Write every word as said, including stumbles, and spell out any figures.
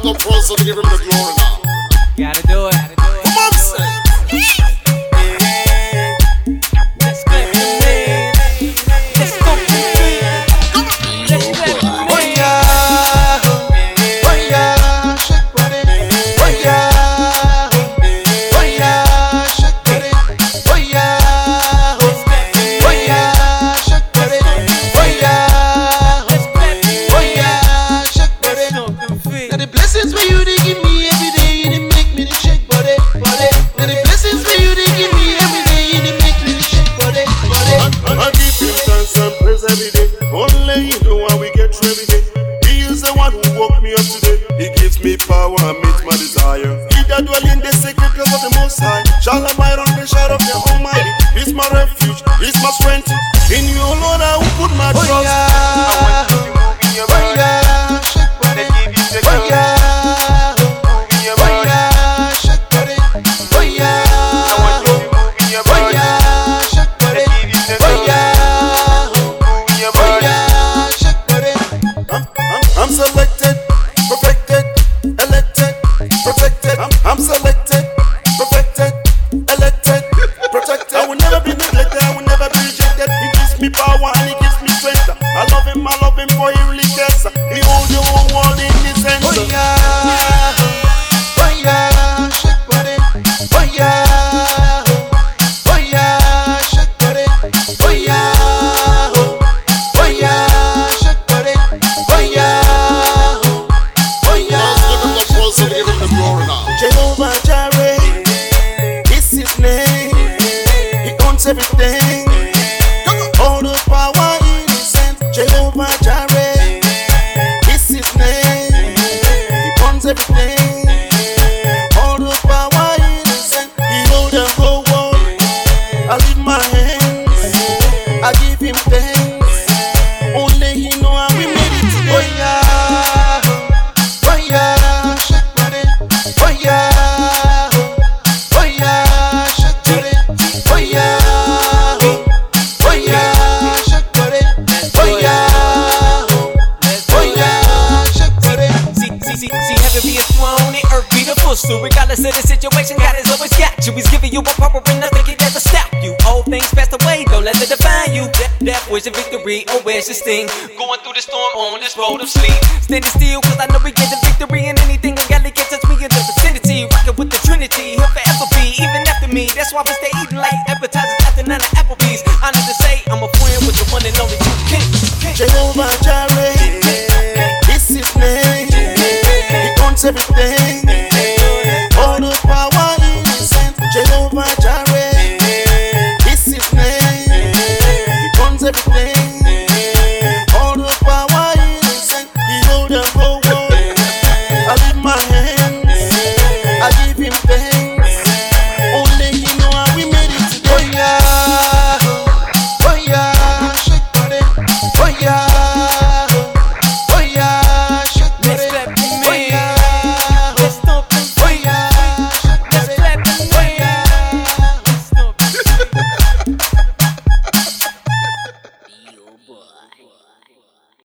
another person to give him the glory now. Gotta do it. Come on, say. Only you know how we get through every day. He is the one who woke me up today. He gives me power and meets my desire. He that dwell in the secret place of the Most High shall abide under the shadow of the Almighty. He's my refuge, he's my strength. In you, Lord, I will put my trust. Oh yeah, I want you to move in your body. Oh yeah, shake body. Oh yeah. I'm selected, perfected, elected, protected. I'm, I'm selected, perfected, elected, protected. I will never be neglected, I will never be rejected. He gives me power and he gives me strength. I love him, I love him for he really cares. He holds the whole world in his hands. Oh yeah, oh yeah, shake body. Oh yeah, oh yeah, shake body. Oh yeah, oh yeah, shake body. Oh yeah. So give him the glory now. Jehovah Jireh, this is his name. He owns everything. All the power in his hands. Jehovah Jireh, this is his name. He owns everything. All the power in his hands. He holds the whole world. I lift my hands. I give him thanks. Only he know how we made it today. Oh yeah, oh yeah. Oh yeah, oh yeah, shake body. Oh yeah, oh yeah, shake body. Oh yeah, oh yeah, shake body. See, see, see, see, heaven be a throne and earth be the footstool. Regardless of the situation, God has always got you. He's giving you a power and nothing can ever stop you. All things passed away, don't let it define you. Death, death, where's your victory? Oh, where's your sting? Going through the storm on this road of sleep. Standing still, cause I know we get the victory in anything. I gotta get touch me in the vicinity. Rockin' with the Trinity, he'll forever be, even after me. That's why we stay eating like appetizers after nine of Applebee's. Honest to say, I'm a friend with the one and only true king. Jehovah Jireh, this is his name. He owns everything. All the power in his hands. Jehovah Jireh.